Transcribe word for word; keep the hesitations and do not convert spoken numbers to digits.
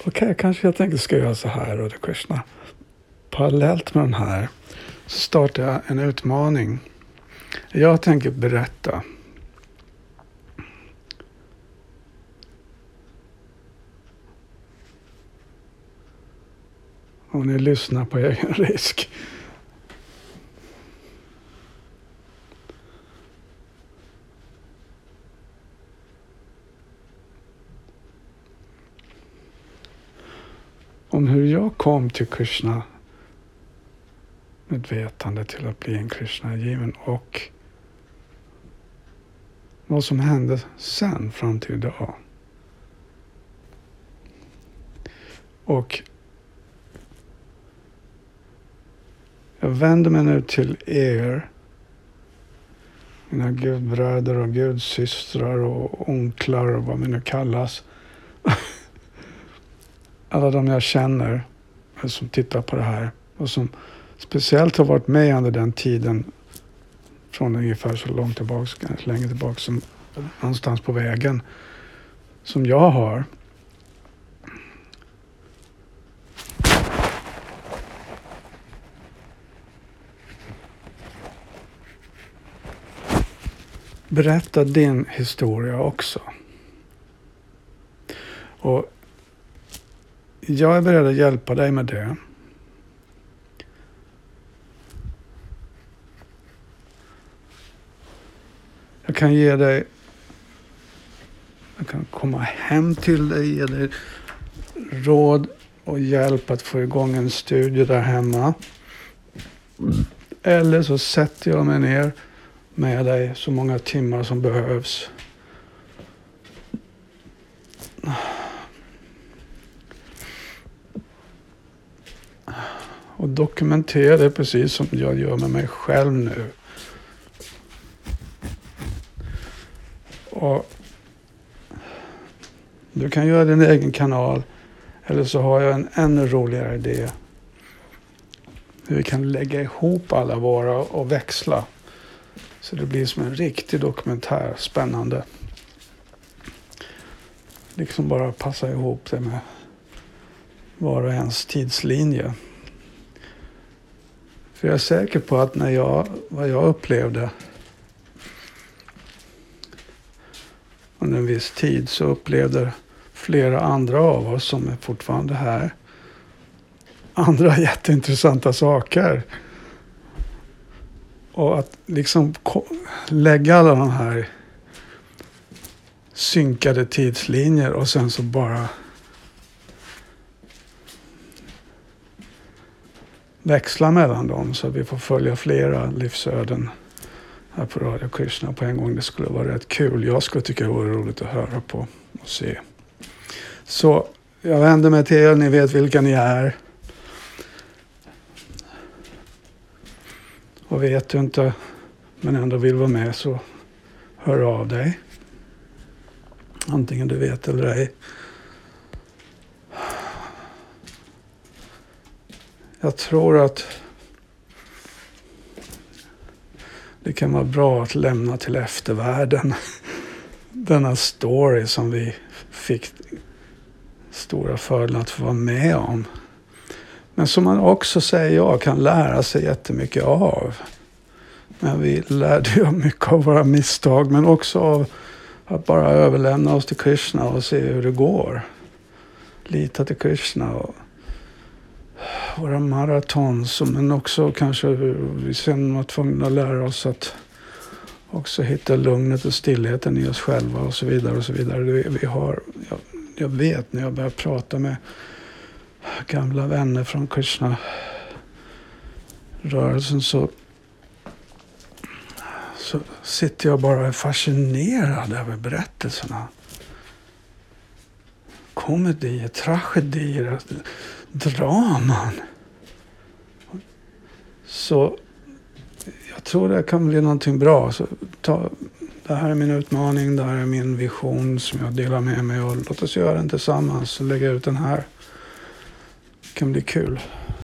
Okej, okay, kanske jag tänker ska göra så här, Radha Krishna. Parallellt med den här så startar jag en utmaning. Jag tänker berätta. Och ni lyssnar på egen risk. Om hur jag kom till Krishna medvetande till att bli en Krishna-given och vad som hände sen fram till idag. Och jag vänder mig nu till er, mina gudbröder och gudsystrar och onklar och vad vi nu kallas. Alla de jag känner som tittar på det här och som speciellt har varit med under den tiden från ungefär så långt tillbaka, länge tillbaka som någonstans på vägen som jag har. Berätta din historia också. Och jag är beredd att hjälpa dig med det. Jag kan ge dig, jag kan komma hem till dig, ge dig råd och hjälp att få igång en studie där hemma. Eller så sätter jag mig ner med dig så många timmar som behövs. Och dokumentera det precis som jag gör med mig själv nu. Och du kan göra din egen kanal. Eller så har jag en ännu roligare idé. Hur vi kan lägga ihop alla våra och växla. Så det blir som en riktig dokumentär. Spännande. Liksom bara passa ihop det med var och ens tidslinje. För jag är säker på att när jag, vad jag upplevde under en viss tid så upplevde flera andra av oss som är fortfarande här andra jätteintressanta saker. Och att liksom lägga alla de här synkade tidslinjer och sen så bara växla mellan dem så att vi får följa flera livsöden här på Radio Krishna på en gång. Det skulle vara rätt kul. Jag skulle tycka det vore roligt att höra på och se. Så jag vänder mig till er. Ni vet vilka ni är. Och vet du inte men ändå vill vara med så hör av dig. Antingen du vet eller ej. Jag tror att det kan vara bra att lämna till eftervärlden denna story som vi fick stora fördelar att få vara med om. Men som man också säger jag kan lära sig jättemycket av. Men vi lärde ju mycket av våra misstag men också av att bara överlämna oss till Krishna och se hur det går. Lita till Krishna och våra maratons, men också kanske vi sen var tvungna att lära oss att också hitta lugnet och stillheten i oss själva och så vidare och så vidare. Vi, vi har, jag, jag vet när jag börjar prata med gamla vänner från Krishna-rörelsen så, så sitter jag bara fascinerad över berättelserna. Komedier, tragedier, draman. Så jag tror det kan bli någonting bra. Så ta, det här är min utmaning, det här är min vision som jag delar med mig och låt oss göra den tillsammans och lägga ut den här. Det kan bli kul.